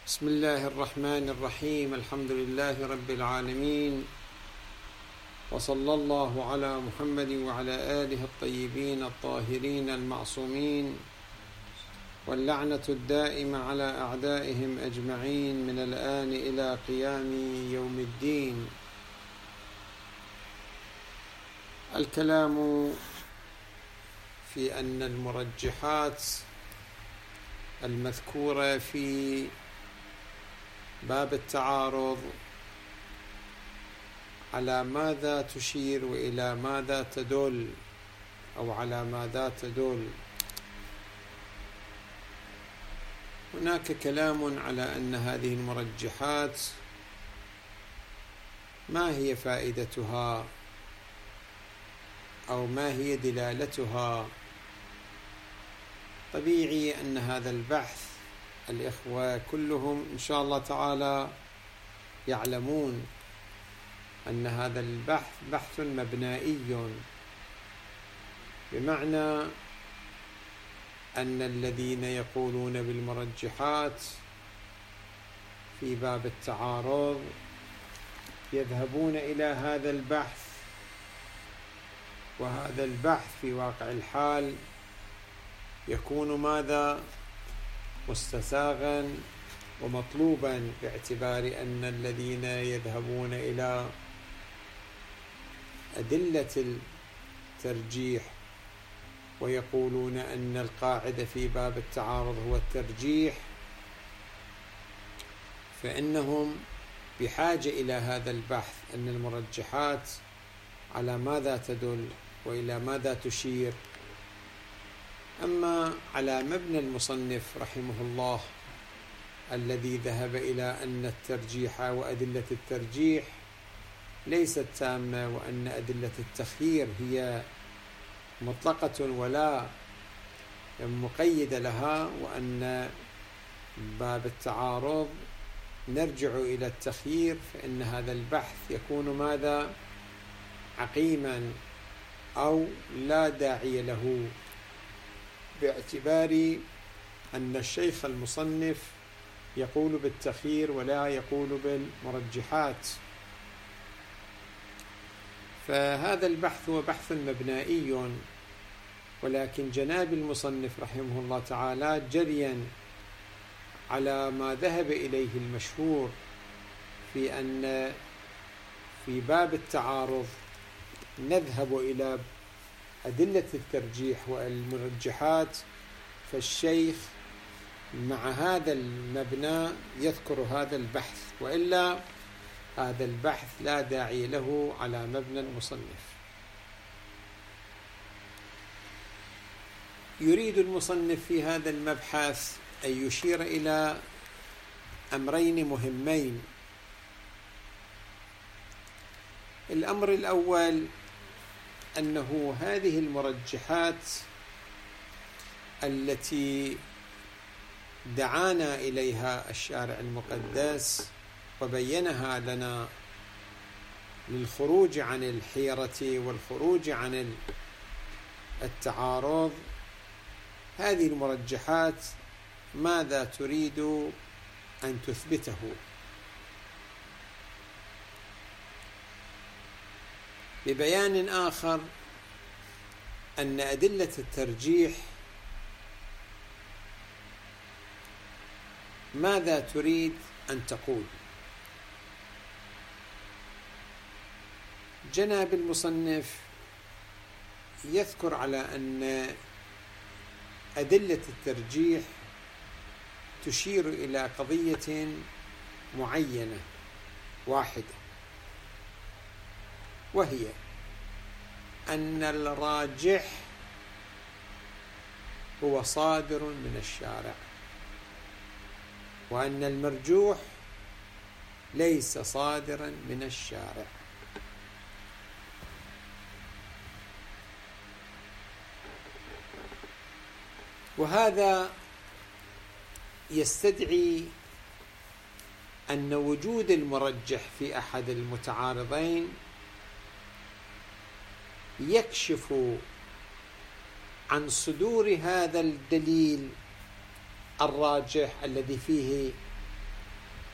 بسم الله الرحمن الرحيم. الحمد لله رب العالمين، وصلى الله على محمد وعلى آله الطيبين الطاهرين المعصومين، واللعنة الدائمة على أعدائهم أجمعين من الآن إلى قيام يوم الدين. الكلام في أن المرجحات المذكورة في باب التعارض على ماذا تشير وإلى ماذا تدل، أو على ماذا تدل. هناك كلام على أن هذه المرجحات ما هي فائدتها أو ما هي دلالتها. طبيعي أن هذا البحث الإخوة كلهم إن شاء الله تعالى يعلمون أن هذا البحث بحث مبنائي، بمعنى أن الذين يقولون بالمرجحات في باب التعارض يذهبون إلى هذا البحث، وهذا البحث في واقع الحال يكون ماذا؟ مستساغا ومطلوبا، باعتبار أن الذين يذهبون إلى أدلة الترجيح ويقولون أن القاعدة في باب التعارض هو الترجيح، فإنهم بحاجة إلى هذا البحث، أن المرجحات على ماذا تدل وإلى ماذا تشير. أما على مبنى المصنف رحمه الله الذي ذهب إلى أن الترجيح وأدلة الترجيح ليست تامة، وأن أدلة التخيير هي مطلقة ولا مقيدة لها، وأن باب التعارض نرجع إلى التخيير، فإن هذا البحث يكون ماذا؟ عقيما أو لا داعي له، باعتبار أن الشيخ المصنف يقول بالتخيير ولا يقول بالمرجحات. فهذا البحث هو بحث مبنائي، ولكن جناب المصنف رحمه الله تعالى جريا على ما ذهب إليه المشهور في أن في باب التعارض نذهب إلى أدلة الترجيح والمرجحات، فالشيخ مع هذا المبنى يذكر هذا البحث، وإلا هذا البحث لا داعي له على مبنى المصنف. يريد المصنف في هذا المبحث أن يشير إلى أمرين مهمين. الأمر الأول أنه هذه المرجحات التي دعانا إليها الشارع المقدس وبينها لنا للخروج عن الحيرة والخروج عن التعارض، هذه المرجحات ماذا تريد أن تثبته؟ ببيان آخر أن أدلة الترجيح ماذا تريد أن تقول؟ جناب المصنف يذكر على أن أدلة الترجيح تشير إلى قضية معينة واحدة، وهي أن الراجح هو صادر من الشارع، وأن المرجوح ليس صادرا من الشارع. وهذا يستدعي أن وجود المرجح في أحد المتعارضين يكشف عن صدور هذا الدليل الراجح الذي فيه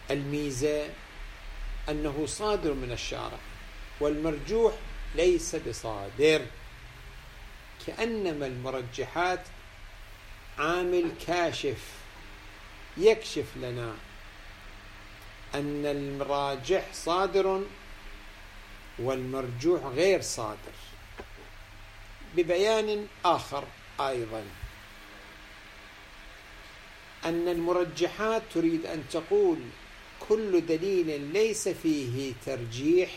الميزة أنه صادر من الشارع، والمرجوح ليس بصادر، كأنما المرجحات عامل كاشف يكشف لنا أن الراجح صادر والمرجوح غير صادر، ببيان آخر أيضا أن المرجحات تريد أن تقول كل دليل ليس فيه ترجيح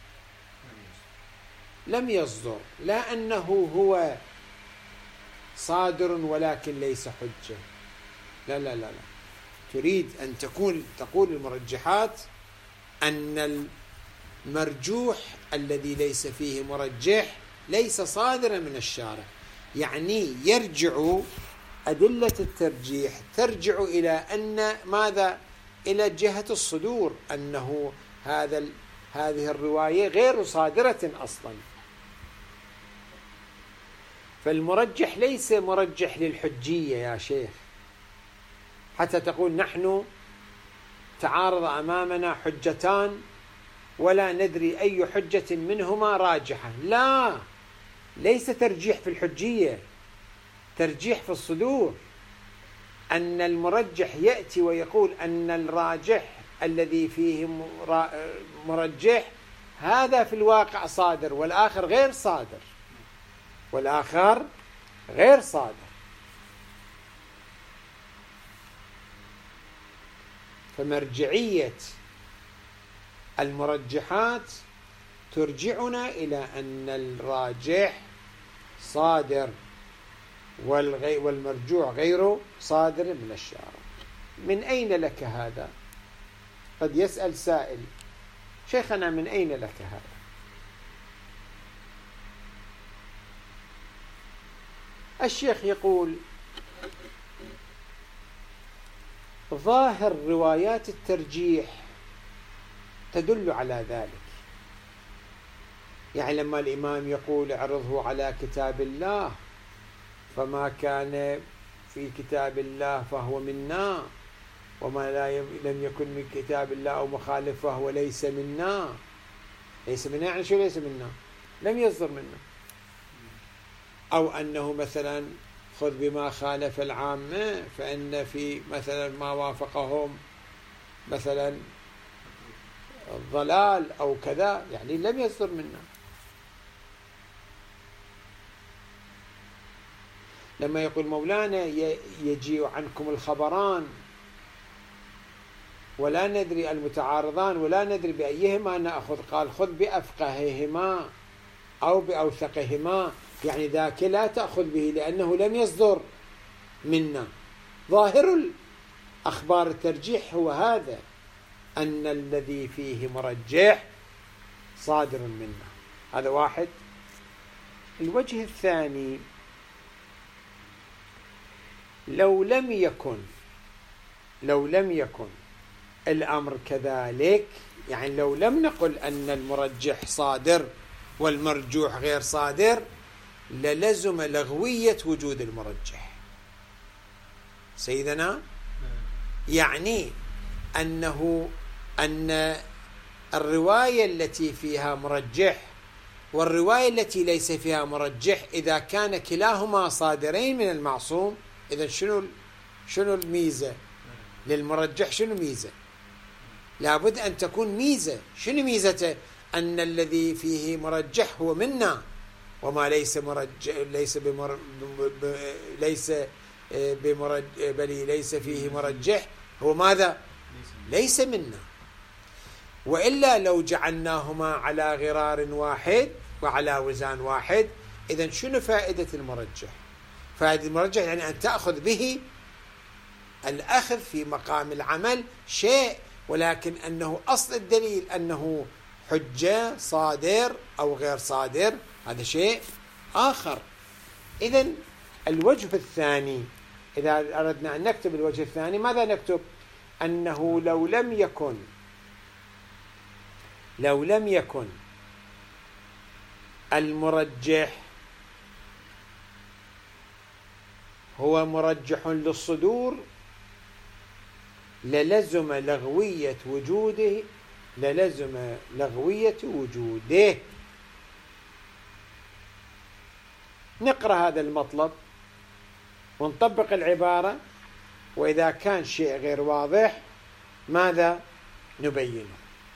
لم يصدر، لا أنه هو صادر ولكن ليس حجة، لا لا لا لا، تريد أن تقول المرجحات أن المرجوح الذي ليس فيه مرجح ليس صادرا من الشارع، يعني يرجع أدلة الترجيح ترجع إلى أن ماذا؟ إلى جهة الصدور، أنه هذه الرواية غير صادرة أصلا. فالمرجح ليس مرجح للحجية يا شيخ، حتى تقول نحن تعارض أمامنا حجتان ولا ندري أي حجة منهما راجحة، لا، ليس ترجيح في الحجية، ترجيح في الصدور، أن المرجح يأتي ويقول أن الراجح الذي فيه مرجح هذا في الواقع صادر والآخر غير صادر، والآخر غير صادر. فمرجعية المرجحات ترجعنا إلى أن الراجح صادر والمرجوع غير صادر من الشارع. من أين لك هذا؟ قد يسأل سائل شيخنا من أين لك هذا؟ الشيخ يقول ظاهر روايات الترجيح تدل على ذلك، يعني لما الإمام يقول اعرضه على كتاب الله فما كان في كتاب الله فهو منا وما لم يكن من كتاب الله أو مخالف فهو ليس منا. ليس منا يعني شو ليس منا؟ لم يصدر منا. أو أنه مثلا خذ بما خالف العامة فإن في مثلا ما وافقهم مثلا الضلال أو كذا، يعني لم يصدر منا. لما يقول مولانا يجيء عنكم الخبران ولا ندري المتعارضان ولا ندري بأيهما نأخذ، قال خذ بأفقههما أو بأوثقهما، يعني ذاك لا تأخذ به لأنه لم يصدر منا. ظاهر أخبار الترجيح هو هذا، أن الذي فيه مرجح صادر منا. هذا واحد. الوجه الثاني، لو لم يكن الأمر كذلك، يعني لو لم نقل أن المرجح صادر والمرجوح غير صادر للزم لغوية وجود المرجح سيدنا، يعني أن الرواية التي فيها مرجح والرواية التي ليس فيها مرجح إذا كان كلاهما صادرين من المعصوم، إذا شنو الميزة للمرجح؟ شنو ميزة؟ لابد أن تكون ميزة. شنو ميزته؟ أن الذي فيه مرجح هو منا، وما ليس فيه مرجح هو ماذا؟ ليس منا. وإلا لو جعلناهما على غرار واحد وعلى وزان واحد، إذن شنو فائدة المرجح؟ فائدة المرجح يعني أن تأخذ به الأخذ في مقام العمل شيء، ولكن أنه أصل الدليل أنه حجة صادر أو غير صادر هذا شيء آخر. إذن الوجه الثاني، إذا أردنا أن نكتب الوجه الثاني ماذا نكتب؟ أنه لو لم يكن المرجح هو مرجح للصدور للزم لغوية وجوده، للزم لغوية وجوده. نقرأ هذا المطلب ونطبق العبارة، وإذا كان شيء غير واضح ماذا نبينه؟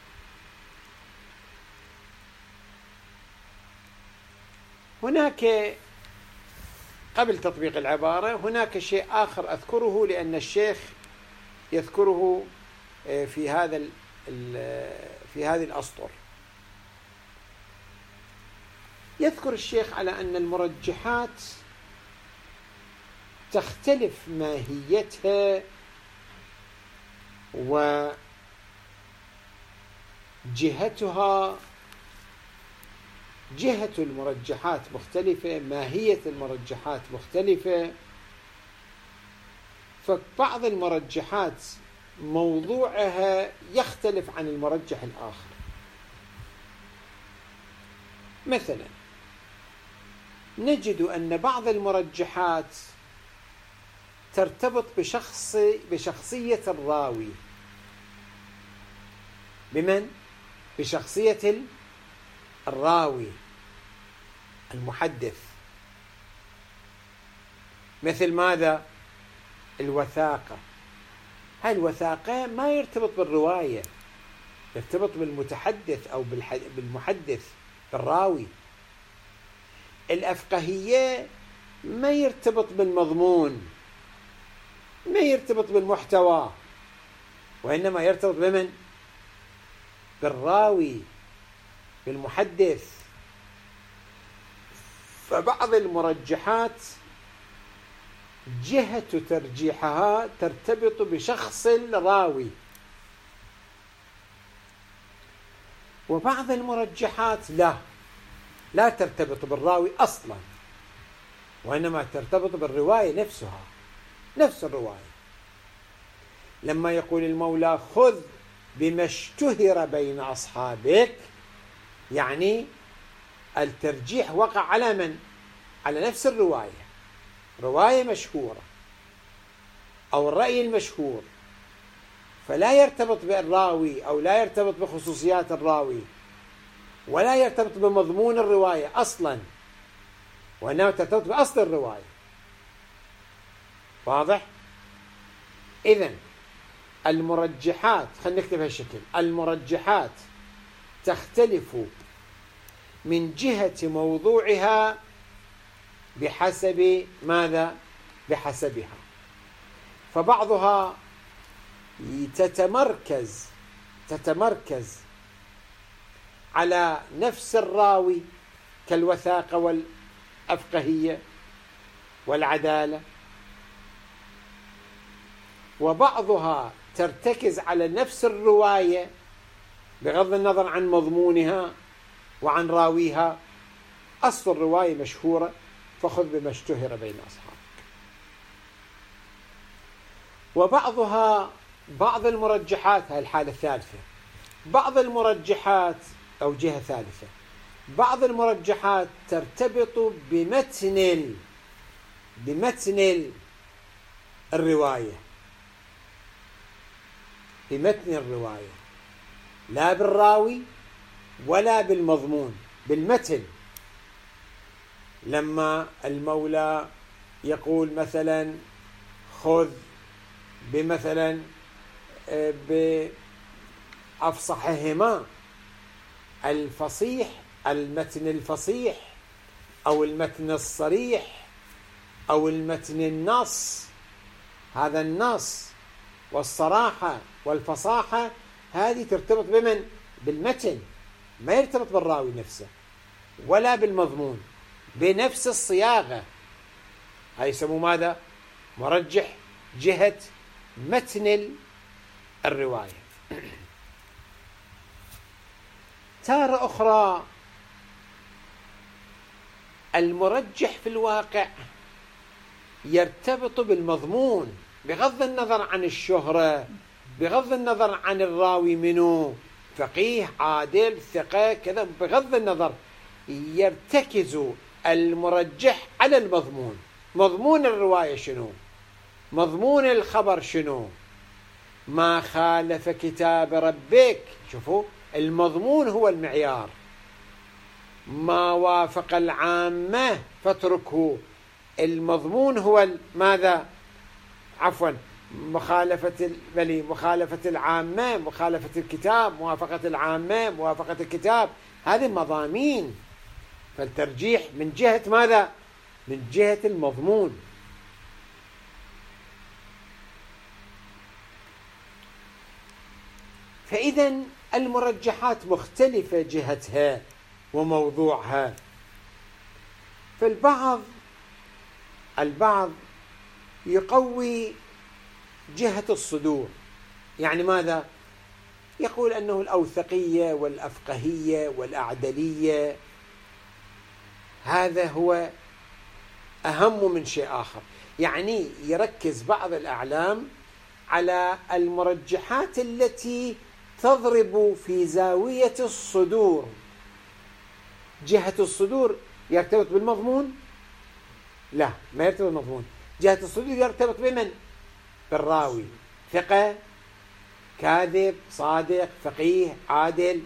هناك قبل تطبيق العبارة هناك شيء آخر أذكره، لأن الشيخ يذكره في هذه الأسطر. يذكر الشيخ على أن المرجحات تختلف ماهيتها وجهتها، جهة المرجحات مختلفة، ماهية المرجحات مختلفة. فبعض المرجحات موضوعها يختلف عن المرجح الآخر. مثلا نجد أن بعض المرجحات ترتبط بشخصية الراوي. بمن؟ بشخصية الراوي المحدث. مثل ماذا؟ الوثاقة. هاي الوثاقة ما يرتبط بالرواية، يرتبط بالمتحدث أو بالمحدث، بالراوي. الأفقهية ما يرتبط بالمضمون، ما يرتبط بالمحتوى، وإنما يرتبط بمن؟ بالراوي، بالمحدث. فبعض المرجحات جهة ترجيحها ترتبط بشخص الراوي، وبعض المرجحات لا ترتبط بالراوي أصلا، وإنما ترتبط بالرواية نفسها، نفس الرواية. لما يقول المولى خذ بما اشتهر بين أصحابك، يعني الترجيح وقع على من؟ على نفس الرواية، رواية مشهورة أو الرأي المشهور، فلا يرتبط بالراوي أو لا يرتبط بخصوصيات الراوي ولا يرتبط بمضمون الرواية أصلا، وإنما ترتبط بأصل الرواية. واضح؟ إذن المرجحات، خلينا نكتب هالشكل، المرجحات تختلف من جهة موضوعها بحسب ماذا؟ بحسبها. فبعضها تتمركز على نفس الراوي كالوثاقة والأفقهية والعدالة، وبعضها ترتكز على نفس الرواية بغض النظر عن مضمونها وعن راويها. أصل الرواية مشهورة، فخذ بما اشتهر بين أصحابك. بعض المرجحات، هذه الحالة الثالثة، بعض المرجحات أو جهة ثالثة، بعض المرجحات ترتبط بمتن الرواية، بمتن الرواية، لا بالراوي ولا بالمضمون، بالمتن. لما المولى يقول مثلا خذ بمثلا بأفصحهما، الفصيح، المتن الفصيح أو المتن الصريح أو المتن النص، هذا النص والصراحة والفصاحة هذه ترتبط بمن؟ بالمتن، ما يرتبط بالراوي نفسه ولا بالمضمون، بنفس الصياغة. هاي يسموه ماذا؟ مرجح جهة متن الرواية. تارة أخرى المرجح في الواقع يرتبط بالمضمون بغض النظر عن الشهرة، بغض النظر عن الراوي منه، فقيه عادل ثقة كذا، بغض النظر يرتكز المرجح على المضمون. مضمون الرواية شنو؟ مضمون الخبر شنو؟ ما خالف كتاب ربك، شوفوا المضمون هو المعيار، ما وافق العامة فاتركه، المضمون هو ماذا؟ عفوا مخالفة العامة، مخالفة الكتاب، موافقة العامة، موافقة الكتاب، هذه مضامين. فالترجيح من جهة ماذا؟ من جهة المضمون. فإذا المرجحات مختلفة جهتها وموضوعها. البعض يقوي جهة الصدور، يعني ماذا؟ يقول أنه الأوثقية والأفقهية والأعدلية هذا هو أهم من شيء آخر، يعني يركز بعض الأعلام على المرجحات التي تضرب في زاوية الصدور. جهة الصدور يرتبط بالمضمون؟ لا، ما يرتبط بالمضمون. جهة الصدور يرتبط بمن؟ بالراوي، ثقة، كاذب، صادق، فقيه، عادل.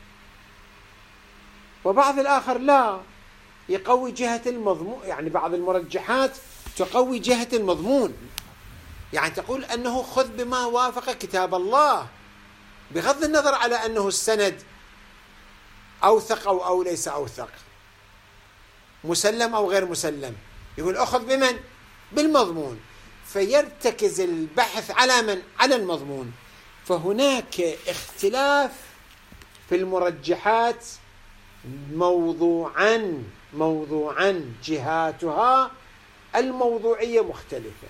وبعض الآخر لا، يقوي جهة المضمون، يعني بعض المرجحات تقوي جهة المضمون، يعني تقول أنه خذ بما وافق كتاب الله بغض النظر على أنه السند أوثق أو ليس أوثق، مسلم أو غير مسلم، يقول أخذ بمن؟ بالمضمون. فيرتكز البحث على من؟ على المضمون. فهناك اختلاف في المرجحات موضوعا جهاتها الموضوعية مختلفة.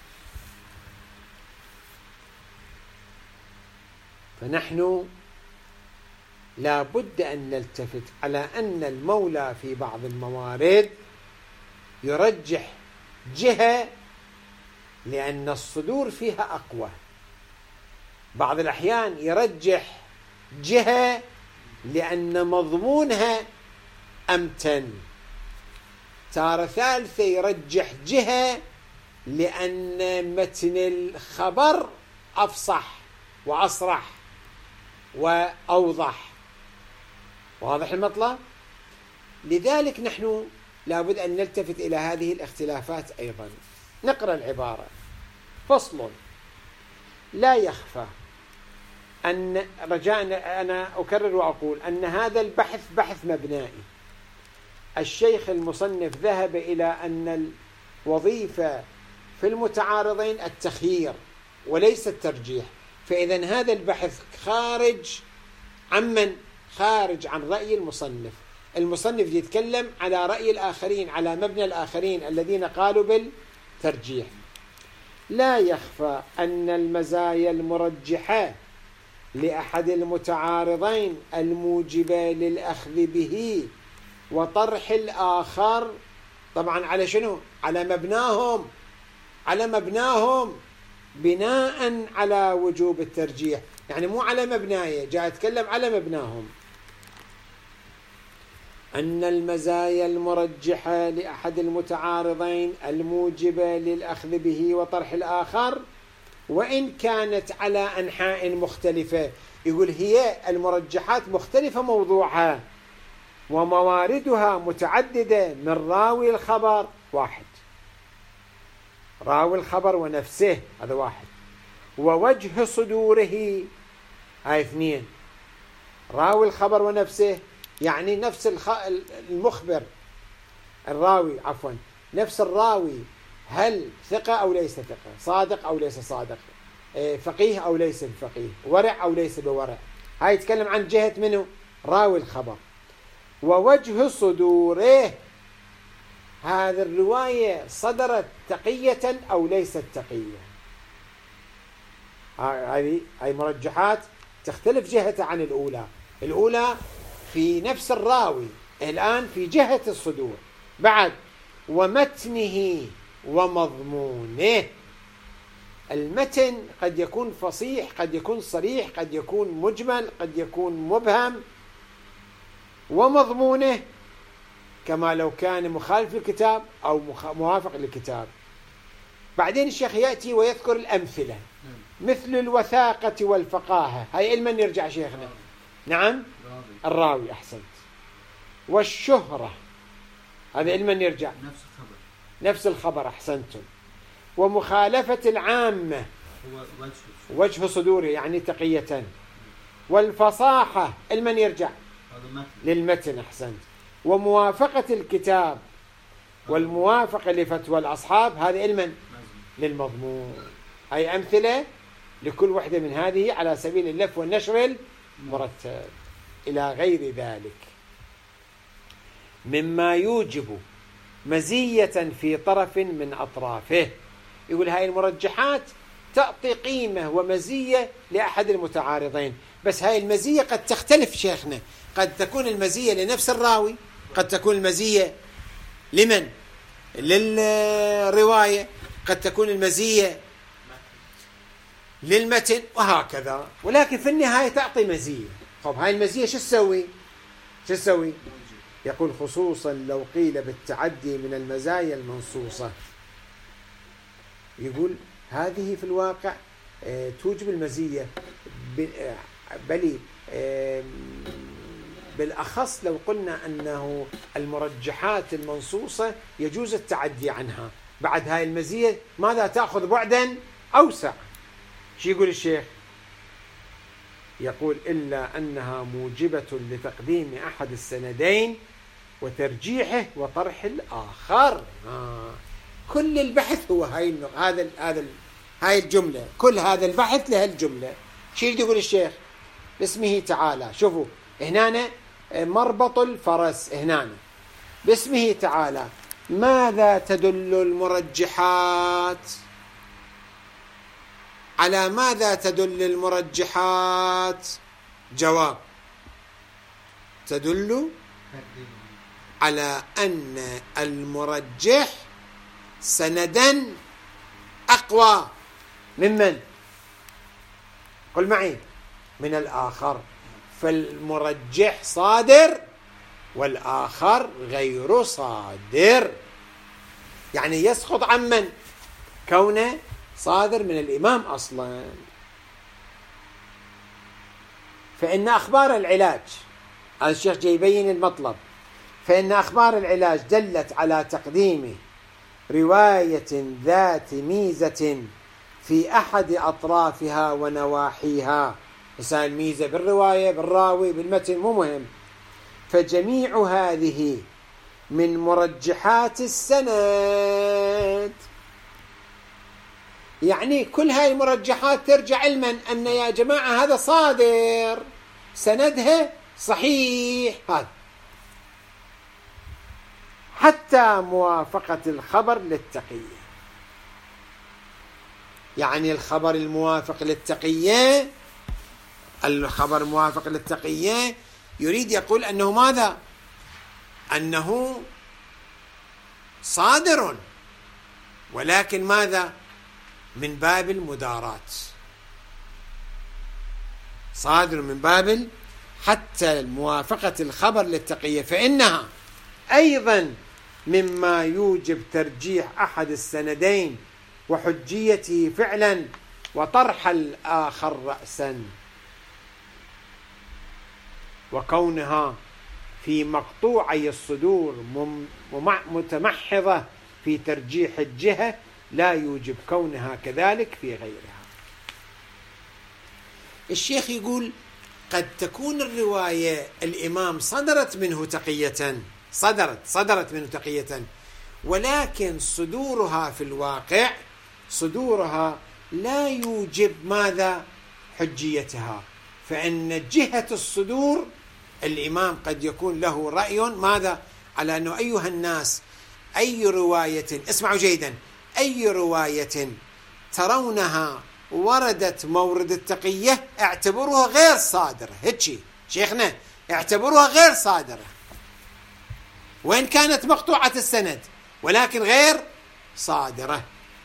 فنحن لا بد أن نلتفت على أن المولى في بعض الموارد يرجح جهة لأن الصدور فيها أقوى، بعض الأحيان يرجح جهة لأن مضمونها أمتن، تارة ثالثة يرجح جهة لأن متن الخبر أفصح وأصرح وأوضح. واضح المطلب؟ لذلك نحن لابد أن نلتفت إلى هذه الاختلافات أيضا. نقرأ العبارة: فصل: لا يخفى أن رجاء أنا أكرر وأقول أن هذا البحث بحث مبنائي. الشيخ المصنف ذهب إلى أن الوظيفة في المتعارضين التخيير وليس الترجيح، فإذا هذا البحث خارج عن رأي المصنف. المصنف يتكلم على رأي الآخرين، على مبنى الآخرين الذين قالوا بالترجيح. لا يخفى أن المزايا المرجحة لأحد المتعارضين الموجبة للأخذ به وطرح الآخر، طبعا على شنو؟ على مبناهم بناء على وجوب الترجيح، يعني مو على مبنايه، جاء يتكلم على مبناهم. أن المزايا المرجحة لأحد المتعارضين الموجبة للأخذ به وطرح الآخر وإن كانت على أنحاء مختلفة، يقول هي المرجحات مختلفة موضوعها ومواردها متعددة، من راوي الخبر واحد، راوي الخبر ونفسه هذا واحد، ووجه صدوره هاي اثنين، راوي الخبر ونفسه يعني نفس المخبر الراوي عفوا نفس الراوي، هل ثقة أو ليس ثقة، صادق أو ليس صادق، فقيه أو ليس بفقيه، ورع أو ليس بورع. هاي يتكلم عن جهة منه؟ راوي الخبر. ووجه صدوره، هذه الرواية صدرت تقية أو ليست تقية. هاي مرجحات تختلف جهتها عن الأولى في نفس الراوي، الآن في جهة الصدور. بعد ومتنه ومضمونه، المتن قد يكون فصيح، قد يكون صريح، قد يكون مجمل، قد يكون مبهم. ومضمونه كما لو كان مخالف للكتاب أو موافق للكتاب. بعدين الشيخ يأتي ويذكر الأمثلة، مثل الوثاقة والفقاهة، هاي علما يرجع شيخنا. نعم الراوي، أحسنت. والشهرة هذا علما يرجع نفس الخبر، أحسنتم. ومخالفة العامة وجه صدوره يعني تقية. والفصاحة علما يرجع للمتن، أحسنت. وموافقة الكتاب والموافقة لفتوى الأصحاب هذا علما للمضمون. هاي أمثلة لكل واحدة من هذه على سبيل اللف والنشر المرتب. إلى غير ذلك مما يوجب مزية في طرف من أطرافه. يقول هاي المرجحات تعطي قيمة ومزية لأحد المتعارضين، بس هاي المزية قد تختلف شيخنا، قد تكون المزية لنفس الراوي، قد تكون المزية لمن؟ للرواية، قد تكون المزية للمتن، وهكذا. ولكن في النهاية تعطي مزية. طب هاي المزية شو تسوي؟ يقول خصوصا لو قيل بالتعدي من المزايا المنصوصة. يقول هذه في الواقع توجب المزية، بل بالأخص لو قلنا أنه المرجحات المنصوصة يجوز التعدي عنها، بعد هاي المزية ماذا تأخذ بعدا أوسع. شو يقول الشيخ؟ يقول إلا أنها موجبة لتقديم أحد السندين وترجيحه وطرح الآخر. كل البحث هو هاي الجملة، كل هذا البحث لها الجملة. شو يقول الشيخ؟ باسمه تعالى، شوفوا هنا مربط الفرس، هنا باسمه تعالى ماذا تدل المرجحات؟ على ماذا تدل المرجحات؟ جواب: تدل على أن المرجح سندا أقوى ممن؟ قل معي: من الآخر. فالمرجح صادر والآخر غير صادر، يعني يسقط عمن؟ كونه صادر من الإمام أصلا. فإن أخبار العلاج، هذا الشيخ جاي يبين المطلب، فإن أخبار العلاج دلت على تقديم رواية ذات ميزة في أحد أطرافها ونواحيها. مثلا الميزة بالرواية، بالراوي، بالمتن، مو مهم. فجميع هذه من مرجحات السند. يعني كل هاي المرجحات ترجع علما أن يا جماعة هذا صادر، سندها صحيح، هذا حتى موافقة الخبر للتقية. يعني الخبر الموافق للتقية، الخبر الموافق للتقية يريد يقول أنه ماذا؟ أنه صادر، ولكن ماذا؟ من باب المدارات، صادر من باب حتى موافقة الخبر للتقية، فإنها أيضا مما يوجب ترجيح أحد السندين وحجيته فعلا وطرح الآخر رأسا. وكونها في مقطوعي الصدور متمحضة في ترجيح الجهة لا يوجب كونها كذلك في غيرها. الشيخ يقول قد تكون الرواية الإمام صدرت منه تقية، صدرت منه تقية، ولكن صدورها في الواقع، صدورها لا يوجب ماذا؟ حجيتها. فإن جهة الصدور الإمام قد يكون له رأي ماذا؟ على أنه أيها الناس أي رواية، اسمعوا جيدا، أي رواية ترونها وردت مورد التقية اعتبروها غير صادرة. هيك شيخنا، اعتبروها غير صادرة وإن كانت مقطوعة السند، ولكن غير صادرة.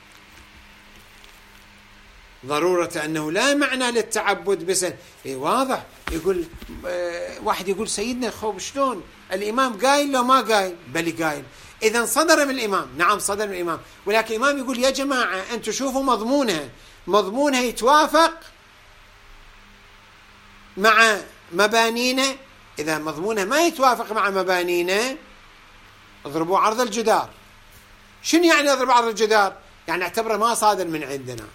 ضرورة أنه لا معنى للتعبد بسن. واضح. يقول واحد يقول سيدنا خوب شلون الإمام قايل لو ما قايل؟ بل قايل. إذا صدر من الإمام، نعم صدر من الإمام، ولكن الإمام يقول يا جماعة أنتم شوفوا مضمونها يتوافق مع مبانينا. إذا مضمونها ما يتوافق مع مبانينا اضربوا عرض الجدار. شنو يعني اضربوا عرض الجدار؟ يعني اعتبره ما صادر من عندنا.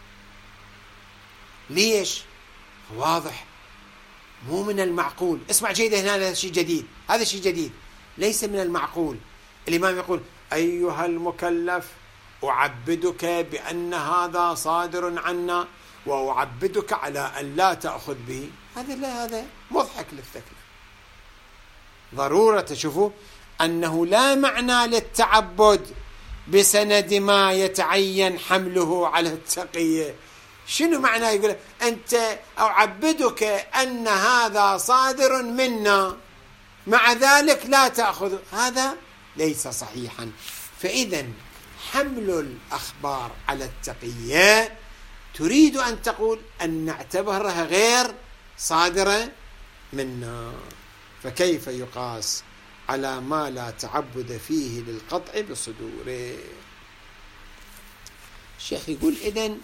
ليش؟ واضح، مو من المعقول. اسمع جيدا، هنا هذا شيء جديد، هذا شيء جديد، ليس من المعقول. الإمام يقول أيها المكلف أعبدك بأن هذا صادر عنا وأعبدك على أن لا تأخذ به. هذا مضحك للثكلة. ضرورة تشوفوا أنه لا معنى للتعبد بسند ما يتعين حمله على التقية. شنو معنى؟ يقول أنت أعبدك أن هذا صادر منا مع ذلك لا تأخذ، هذا ليس صحيحا. فإذا حمل الأخبار على التقية تريد أن تقول أن نعتبرها غير صادرة منا، فكيف يقاس على ما لا تعبد فيه للقطع بصدوره؟ الشيخ يقول إذن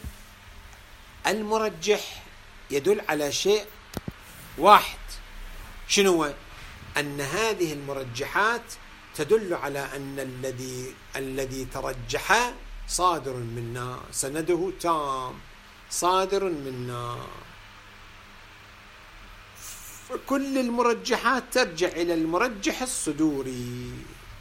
المرجح يدل على شيء واحد، شنو هو؟ أن هذه المرجحات تدل على أن الذي ترجح صادر منا، سنده تام، صادر منا. فكل المرجحات ترجع إلى المرجح الصدوري.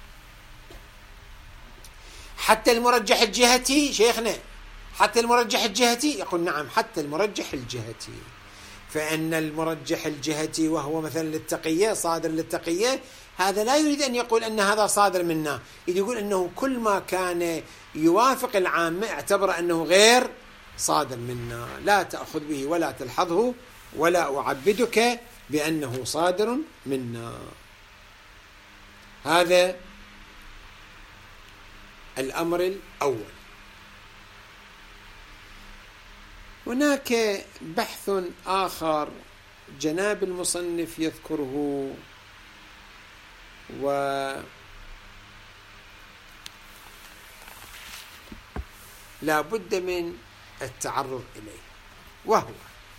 حتى المرجح الجهتي شيخنا، حتى المرجح الجهتي، يقول نعم حتى المرجح الجهتي. فإن المرجح الجهتي وهو مثلا للتقية، صادر للتقية، هذا لا يريد أن يقول أن هذا صادر منا، يقول أنه كل ما كان يوافق العامة اعتبر أنه غير صادر منا، لا تأخذ به ولا تلحظه ولا أعبدك بأنه صادر منا. هذا الأمر الأول. هناك بحث آخر جناب المصنف يذكره ولا بد من التعرض إليه، وهو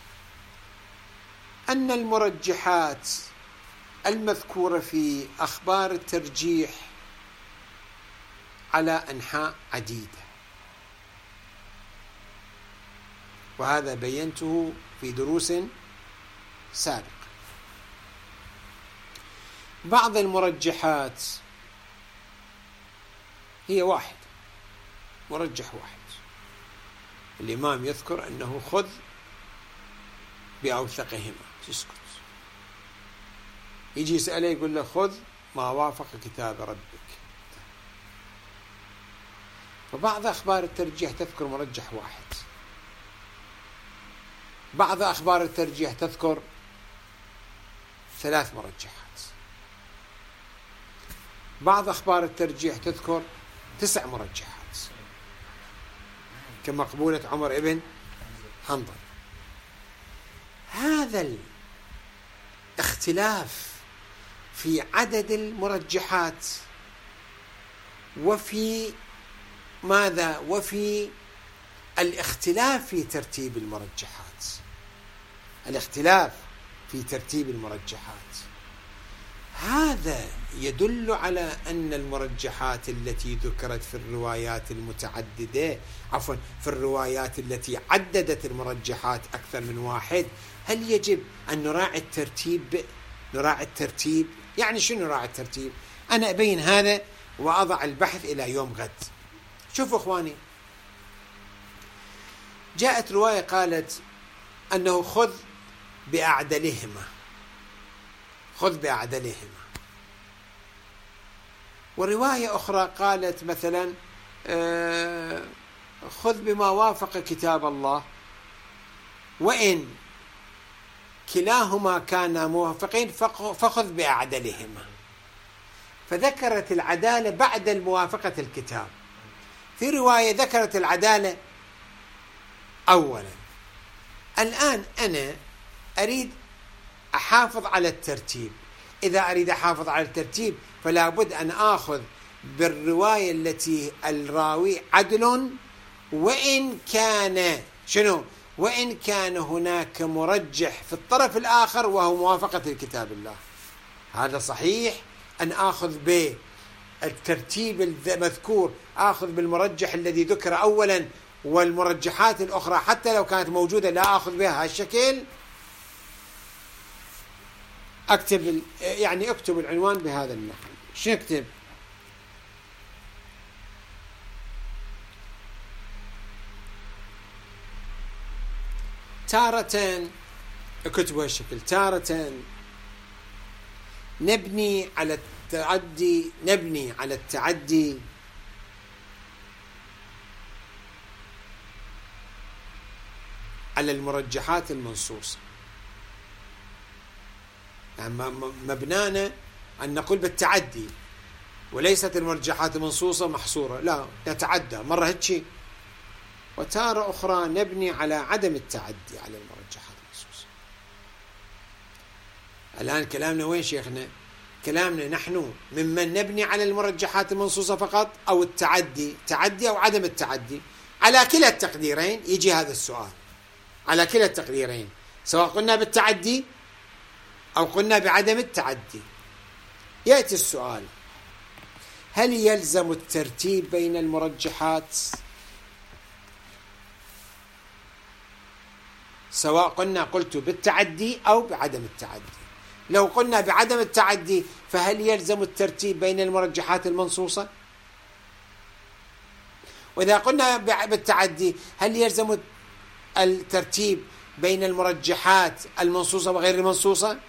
أن المرجحات المذكورة في أخبار الترجيح على أنحاء عديدة، وهذا بينته في دروس سابقة. بعض المرجحات هي واحد، مرجح واحد، الإمام يذكر أنه خذ بأوثقهما، يسكت، يجي يسأله يقول له خذ ما وافق كتاب ربك. فبعض أخبار الترجيح تذكر مرجح واحد، بعض أخبار الترجيح تذكر 3 مرجحات، بعض أخبار الترجيح تذكر 9 مرجحات كمقبولة عمر ابن حنظل. هذا الاختلاف في عدد المرجحات وفي ماذا؟ وفي الاختلاف في ترتيب المرجحات، الاختلاف في ترتيب المرجحات، هذا يدل على أن المرجحات التي ذكرت في الروايات المتعددة، عفوا في الروايات التي عددت المرجحات أكثر من واحد، هل يجب أن نراعي الترتيب؟ نراعي الترتيب يعني شنو نراعي الترتيب؟ أنا أبين هذا وأضع البحث إلى يوم غد. شوفوا إخواني، جاءت رواية قالت أنه خذ بأعدلهما، خذ بأعدلهما، ورواية أخرى قالت مثلا خذ بما وافق كتاب الله، وإن كلاهما كانا موافقين فخذ بأعدلهما. فذكرت العدالة بعد الموافقة الكتاب. في رواية ذكرت العدالة أولا. الآن أنا أريد أحافظ على الترتيب، إذا أريد أحافظ على الترتيب فلا بد أن آخذ بالرواية التي الراوي عدل، وإن كان وإن كان هناك مرجح في الطرف الآخر وهو موافقة لكتاب الله. هذا صحيح أن آخذ بالترتيب المذكور، آخذ بالمرجح الذي ذكر أولا، والمرجحات الأخرى حتى لو كانت موجودة لا آخذ بها هالشكل. اكتب العنوان بهذا النحو. شو نكتب؟ تارة اكتبوا هالشكل: تارة نبني على التعدي على المرجحات المنصوصة. يعني مبنانا أن نقول بالتعدي، وليست المرجحات المنصوصة محصورة، لا، نتعدى مرة هيك، وتارة أخرى نبني على عدم التعدي على المرجحات المنصوصة. الآن كلامنا وين شيخنا؟ كلامنا نحن ممن نبني على المرجحات المنصوصة فقط، أو تعدي أو عدم التعدي؟ على كلا التقديرين يجي هذا السؤال، على كلا التقديرين، سواء قلنا بالتعدي أو قلنا بعدم التعدي. يأتي السؤال: هل يلزم الترتيب بين المرجحات سواء قلت بالتعدي أو بعدم التعدي؟ لو قلنا بعدم التعدي فهل يلزم الترتيب بين المرجحات المنصوصة؟ وإذا قلنا بالتعدي هل يلزم الترتيب بين المرجحات المنصوصة وغير المنصوصة؟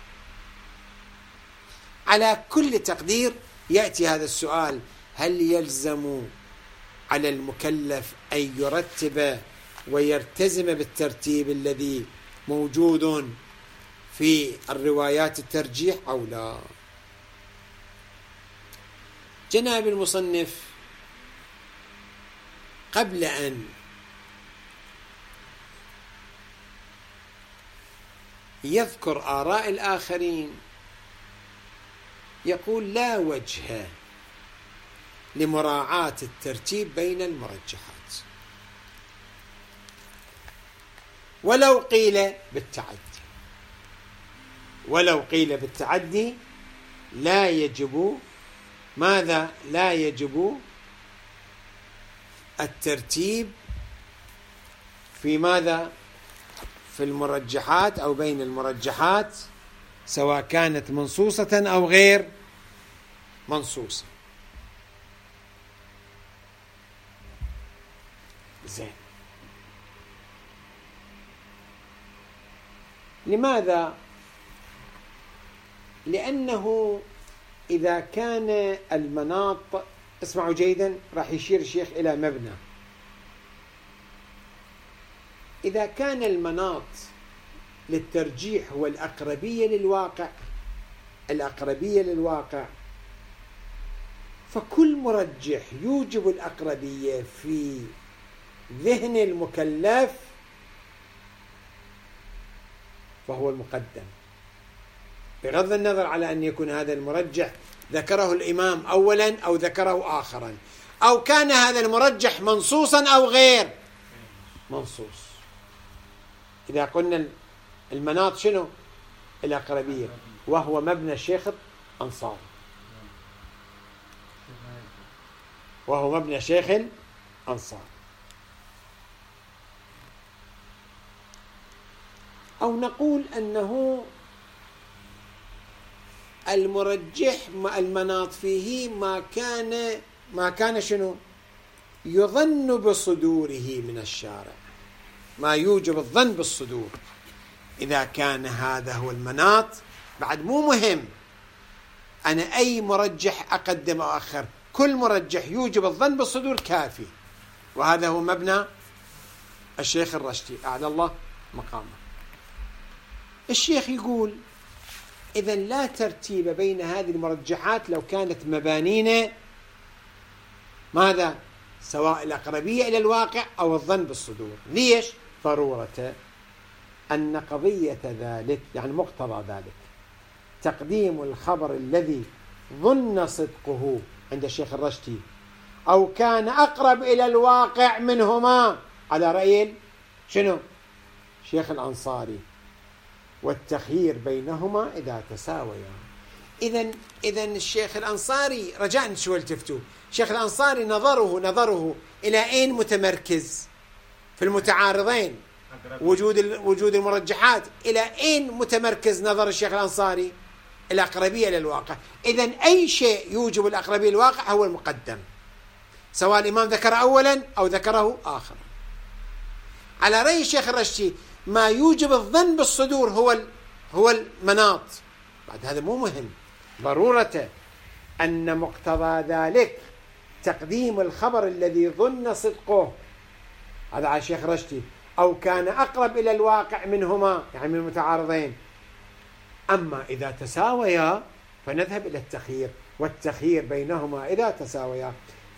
على كل تقدير يأتي هذا السؤال: هل يلزم على المكلف أن يرتب ويلتزم بالترتيب الذي موجود في الروايات الترجيح أو لا؟ جناب المصنف قبل أن يذكر آراء الآخرين يقول: لا وجه لمراعاة الترتيب بين المرجحات ولو قيل بالتعدي، لا يجب ماذا؟ لا يجب الترتيب في ماذا؟ في المرجحات أو بين المرجحات، سواء كانت منصوصة أو غير منصوصة. زين. لماذا؟ لأنه إذا كان المناط، اسمعوا جيدا، راح يشير الشيخ إلى مبنى. إذا كان المناط للترجيح هو الأقربية للواقع، فكل مرجح يوجب الأقربية في ذهن المكلف فهو المقدم، بغض النظر على أن يكون هذا المرجح ذكره الإمام أولا أو ذكره آخرا، أو كان هذا المرجح منصوصا أو غير منصوص. إذا قلنا المناط شنو؟ الأقربية، وهو مبنى الشيخ الأنصاري، أو نقول أنه المرجح المناط فيه ما كان شنو؟ يظن بصدوره من الشارع، ما يوجب الظن بالصدور. إذا كان هذا هو المناط، بعد مو مهم أنا أي مرجح أقدم أو أخر، كل مرجح يوجب الظن بالصدور كافي. وهذا هو مبنى الشيخ الرشدي أعلى الله مقامه. الشيخ يقول: إذن لا ترتيب بين هذه المرجحات لو كانت مبانينا ماذا؟ سواء الأقربية إلى الواقع أو الظن بالصدور. ليش؟ ضرورة أن قضية ذلك، يعني مقتضى ذلك، تقديم الخبر الذي ظن صدقه عند الشيخ الرشتي أو كان أقرب إلى الواقع منهما على رأي شنو؟ شيخ الأنصاري، والتخيير بينهما إذا تساويا. إذن الشيخ الأنصاري رجاء شو التفتوا، الشيخ الأنصاري نظره إلى أين متمركز في المتعارضين؟ وجود المرجحات، إلى أين متمركز نظر الشيخ الأنصاري؟ الأقربية للواقع. إذن أي شيء يوجب الأقربية للواقع هو المقدم، سواء الإمام ذكر أولا أو ذكره آخر. على رأي الشيخ الرشتي ما يوجب الظن بالصدور هو المناط. بعد هذا مو مهم ضرورة أن مقتضى ذلك تقديم الخبر الذي ظن صدقه، هذا على الشيخ الرشتي، أو كان أقرب إلى الواقع منهما يعني من المتعارضين. أما إذا تساويا فنذهب إلى التخيير، والتخيير بينهما إذا تساويا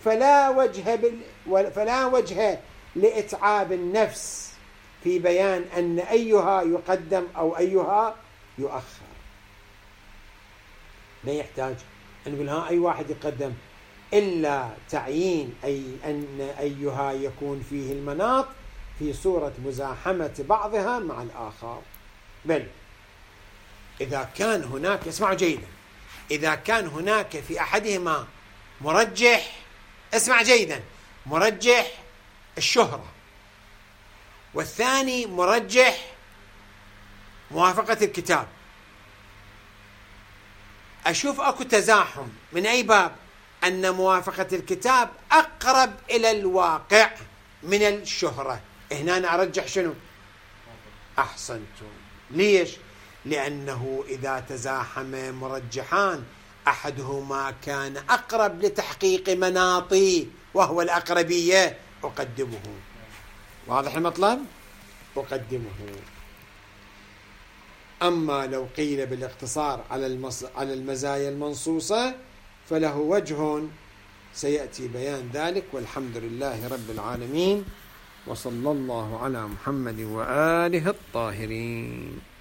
فلا وجه لإتعاب النفس في بيان أن أيها يقدم أو أيها يؤخر. لا يحتاج أن نقول أي واحد يقدم، إلا تعيين أن أيها يكون فيه المناط في صورة مزاحمة بعضها مع الآخر. بل إذا كان هناك، اسمعوا جيدا، إذا كان هناك في أحدهما مرجح، اسمع جيدا، مرجح الشهرة، والثاني مرجح موافقة الكتاب، أشوف أكو تزاحم من أي باب؟ أن موافقة الكتاب أقرب إلى الواقع من الشهرة، هنا أنا أرجح شنو؟ أحسنتم. ليش؟ لأنه إذا تزاحم مرجحان أحدهما كان أقرب لتحقيق مناطي وهو الأقربية، أقدمه. واضح المطلب؟ أقدمه. أما لو قيل بالاقتصار على المزايا المنصوصة فله وجه سيأتي بيان ذلك، والحمد لله رب العالمين، وصلى الله على محمد وآله الطاهرين.